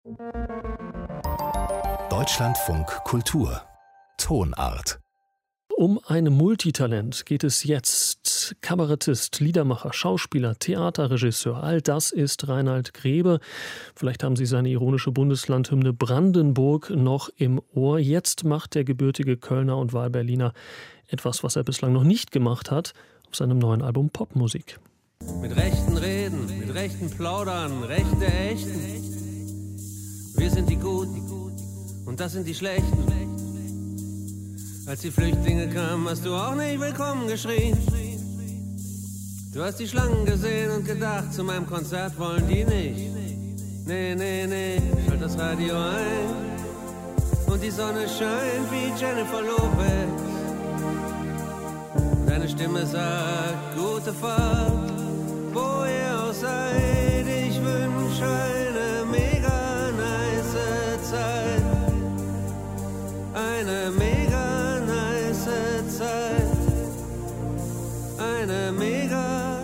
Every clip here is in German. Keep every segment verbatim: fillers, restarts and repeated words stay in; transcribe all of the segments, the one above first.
Deutschlandfunk Kultur Tonart. Um ein Multitalent geht es jetzt. Kabarettist, Liedermacher, Schauspieler, Theaterregisseur, all das ist Reinhard Grebe. Vielleicht haben Sie seine ironische Bundeslandhymne Brandenburg noch im Ohr. Jetzt macht der gebürtige Kölner und Wahlberliner etwas, was er bislang noch nicht gemacht hat, auf seinem neuen Album Popmusik. Mit rechten Reden, mit rechten Plaudern, Rechte echten. Wir sind die Guten und das sind die Schlechten. Als die Flüchtlinge kamen, hast du auch nicht willkommen geschrien. Du hast die Schlangen gesehen und gedacht, zu meinem Konzert wollen die nicht. Nee, nee, nee, schalt das Radio ein. Und die Sonne scheint wie Jennifer Lopez. Deine Stimme sagt, gute Fahrt, wo ihr auch seid. Ich wünsche eine mega nice Zeit. Eine mega Zeit, eine mega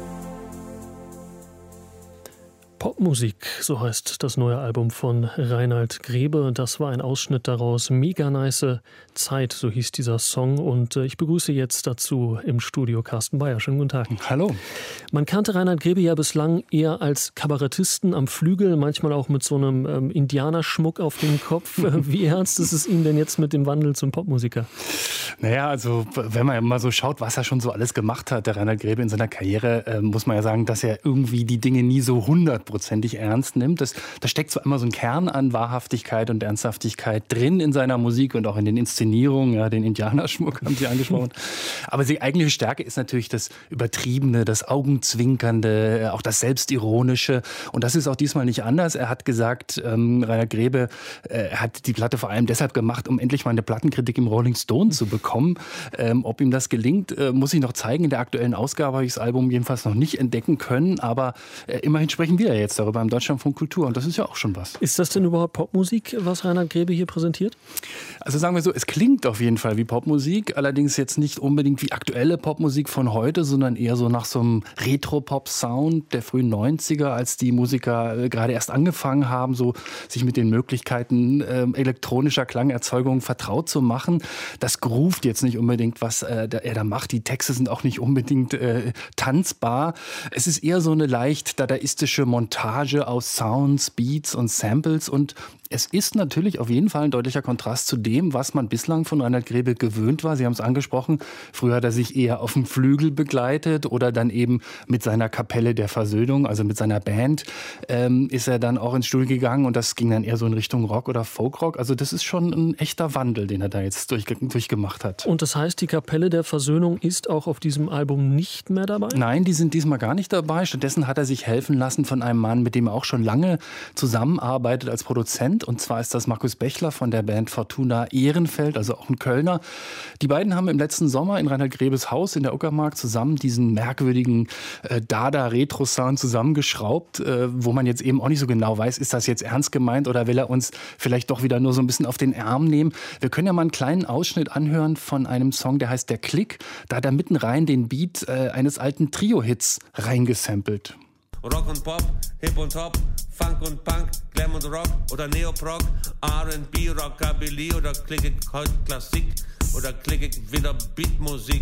Popmusik, so heißt das neue Album von Reinhard Grebe. Das war ein Ausschnitt daraus. Mega nice Zeit, so hieß dieser Song. Und ich begrüße jetzt dazu im Studio Carsten Beyer. Schönen guten Tag. Hallo. Man kannte Reinhard Grebe ja bislang eher als Kabarettisten am Flügel, manchmal auch mit so einem ähm, Indianerschmuck auf dem Kopf. Wie ernst ist es Ihnen denn jetzt mit dem Wandel zum Popmusiker? Naja, also wenn man mal so schaut, was er schon so alles gemacht hat, der Reinhard Grebe in seiner Karriere, äh, muss man ja sagen, dass er irgendwie die Dinge nie so hundertprozentig ernst nimmt. Das, da steckt so immer so ein Kern an Wahrhaftigkeit und Ernsthaftigkeit drin in seiner Musik und auch in den Inszenierungen. Ja, den Indianerschmuck haben Sie angesprochen. Aber die eigentliche Stärke ist natürlich das Übertriebene, das Augenzwinkernde, auch das Selbstironische. Und das ist auch diesmal nicht anders. Er hat gesagt, ähm, Reinhard Grebe äh, hat die Platte vor allem deshalb gemacht, um endlich mal eine Plattenkritik im Rolling Stone zu bekommen. Ähm, ob ihm das gelingt, äh, muss ich noch zeigen. In der aktuellen Ausgabe habe ich das Album jedenfalls noch nicht entdecken können. Aber äh, immerhin sprechen wir ja jetzt darüber im Deutschlandfunk Kultur. Und das ist ja auch schon was. Ist das denn überhaupt Popmusik, was Reinhard Grebe hier präsentiert? Also sagen wir so, es klingt auf jeden Fall wie Popmusik. Allerdings jetzt nicht unbedingt wie aktuelle Popmusik von heute, sondern eher so nach so einem Retro-Pop-Sound der frühen neunziger, als die Musiker äh, gerade erst angefangen haben, so sich mit den Möglichkeiten äh, elektronischer Klangerzeugung vertraut zu machen. Das groovt jetzt nicht unbedingt, was äh, er da macht. Die Texte sind auch nicht unbedingt äh, tanzbar. Es ist eher so eine leicht dadaistische Montage aus Sounds, Beats und Samples. Und es ist natürlich auf jeden Fall ein deutlicher Kontrast zu dem, was man bislang von Reinhard Grebe gewöhnt war. Sie haben es angesprochen, früher hat er sich eher auf dem Flügel begleitet oder dann eben mit seiner Kapelle der Versöhnung, also mit seiner Band, ähm, ist er dann auch ins Studio gegangen und das ging dann eher so in Richtung Rock oder Folkrock. Also das ist schon ein echter Wandel, den er da jetzt durch, durchgemacht hat. Und das heißt, die Kapelle der Versöhnung ist auch auf diesem Album nicht mehr dabei? Nein, die sind diesmal gar nicht dabei. Stattdessen hat er sich helfen lassen von einem Mann, mit dem er auch schon lange zusammenarbeitet als Produzent. Und zwar ist das Markus Bechler von der Band Fortuna Ehrenfeld, also auch ein Kölner. Die beiden haben im letzten Sommer in Reinhard Grebes Haus in der Uckermark zusammen diesen merkwürdigen äh, Dada-Retro-Sound zusammengeschraubt, äh, wo man jetzt eben auch nicht so genau weiß, ist das jetzt ernst gemeint oder will er uns vielleicht doch wieder nur so ein bisschen auf den Arm nehmen. Wir können ja mal einen kleinen Ausschnitt anhören von einem Song, der heißt Der Klick. Da hat er mitten rein den Beat äh, eines alten Trio-Hits reingesampelt. Rock und Pop, Hip und Hop, Funk und Punk, Glam und Rock oder Neoprog, R and B, Rockabilly oder klick ich heute Klassik oder klick ich wieder Beatmusik.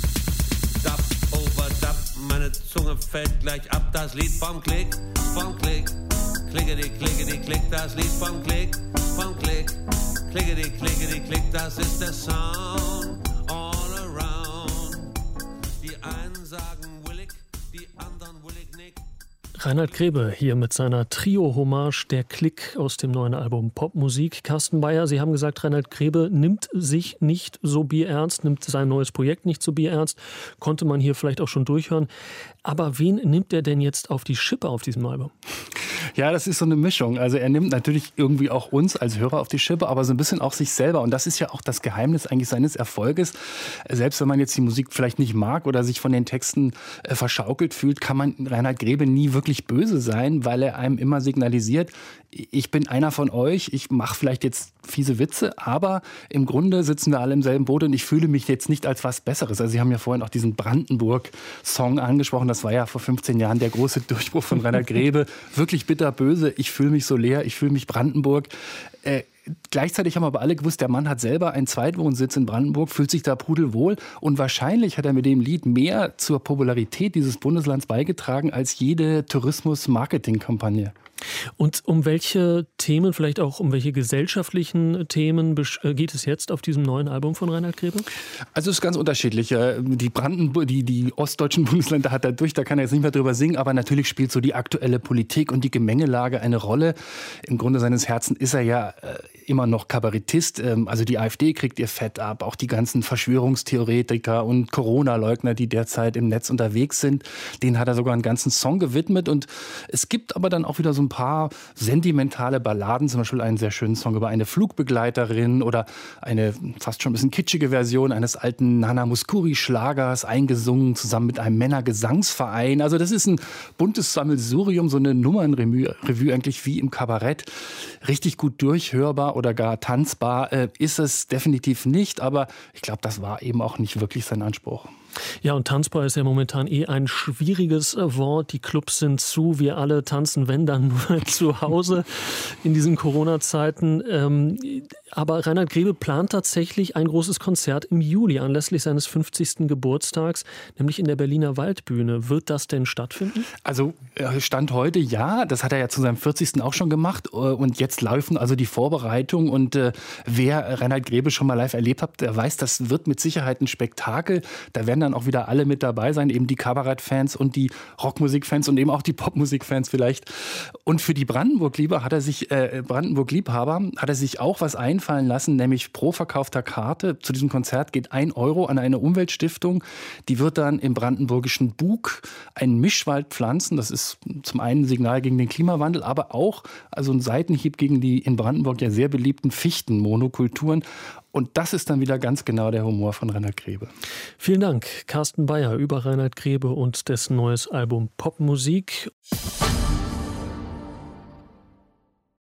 Dub over Dub, meine Zunge fällt gleich ab, das Lied vom Klick, vom Klick. Klickety, klickety, klick, das Lied vom Klick, vom Klick. Klickety, klickety, klick, das ist der Sound all around. Die einen sagen willig, die anderen willig nicht. Reinhard Grebe hier mit seiner Trio-Hommage Der Klick aus dem neuen Album Popmusik. Carsten Beyer, Sie haben gesagt, Reinhard Grebe nimmt sich nicht so bierernst, nimmt sein neues Projekt nicht so bierernst. Konnte man hier vielleicht auch schon durchhören. Aber wen nimmt er denn jetzt auf die Schippe auf diesem Album? Ja, das ist so eine Mischung. Also er nimmt natürlich irgendwie auch uns als Hörer auf die Schippe, aber so ein bisschen auch sich selber. Und das ist ja auch das Geheimnis eigentlich seines Erfolges. Selbst wenn man jetzt die Musik vielleicht nicht mag oder sich von den Texten äh, verschaukelt fühlt, kann man Reinhard Grebe nie wirklich wirklich böse sein, weil er einem immer signalisiert, ich bin einer von euch, ich mache vielleicht jetzt fiese Witze, aber im Grunde sitzen wir alle im selben Boot und ich fühle mich jetzt nicht als was Besseres. Also Sie haben ja vorhin auch diesen Brandenburg-Song angesprochen, das war ja vor fünfzehn Jahren der große Durchbruch von Reinhard Grebe. Wirklich bitterböse, ich fühle mich so leer, ich fühle mich Brandenburg. Äh, Gleichzeitig haben aber alle gewusst, der Mann hat selber einen Zweitwohnsitz in Brandenburg, fühlt sich da pudelwohl und wahrscheinlich hat er mit dem Lied mehr zur Popularität dieses Bundeslands beigetragen als jede Tourismus-Marketing-Kampagne. Und um welche Themen, vielleicht auch um welche gesellschaftlichen Themen geht es jetzt auf diesem neuen Album von Reinhard Grebe? Also es ist ganz unterschiedlich. Die, Brandenburg, die, die ostdeutschen Bundesländer hat er durch, da kann er jetzt nicht mehr drüber singen, aber natürlich spielt so die aktuelle Politik und die Gemengelage eine Rolle. Im Grunde seines Herzens ist er ja immer noch Kabarettist. Also die AfD kriegt ihr Fett ab, auch die ganzen Verschwörungstheoretiker und Corona-Leugner, die derzeit im Netz unterwegs sind. Denen hat er sogar einen ganzen Song gewidmet und es gibt aber dann auch wieder so ein paar sentimentale Balladen, zum Beispiel einen sehr schönen Song über eine Flugbegleiterin oder eine fast schon ein bisschen kitschige Version eines alten Nana Mouskouri-Schlagers, eingesungen zusammen mit einem Männergesangsverein. Also das ist ein buntes Sammelsurium, so eine Nummernrevue Revue eigentlich wie im Kabarett. Richtig gut durchhörbar oder gar tanzbar äh, ist es definitiv nicht, aber ich glaube, das war eben auch nicht wirklich sein Anspruch. Ja, und tanzbar ist ja momentan eh ein schwieriges Wort. Die Clubs sind zu, wir alle tanzen, wenn dann nur zu Hause in diesen Corona-Zeiten. Ähm, aber Reinhard Grebe plant tatsächlich ein großes Konzert im Juli anlässlich seines fünfzigsten Geburtstags, nämlich in der Berliner Waldbühne. Wird das denn stattfinden? Also Stand heute ja, das hat er ja zu seinem vierzigsten auch schon gemacht und jetzt laufen also die Vorbereitungen und äh, wer Reinhard Grebe schon mal live erlebt hat, der weiß, das wird mit Sicherheit ein Spektakel. Da werden dann auch wieder alle mit dabei sein, eben die Kabarettfans und die Rockmusikfans und eben auch die Popmusikfans vielleicht. Und für die Brandenburg-Liebhaber hat er sich äh, Brandenburg-Liebhaber hat er sich auch was einfallen lassen, nämlich pro verkaufter Karte zu diesem Konzert geht ein Euro an eine Umweltstiftung. Die wird dann im brandenburgischen Bug einen Mischwald pflanzen. Das ist zum einen ein Signal gegen den Klimawandel, aber auch also ein Seitenhieb gegen die in Brandenburg ja sehr beliebten Fichtenmonokulturen. Und das ist dann wieder ganz genau der Humor von Reinhard Grebe. Vielen Dank, Carsten Beyer, über Reinhard Grebe und dessen neues Album Popmusik.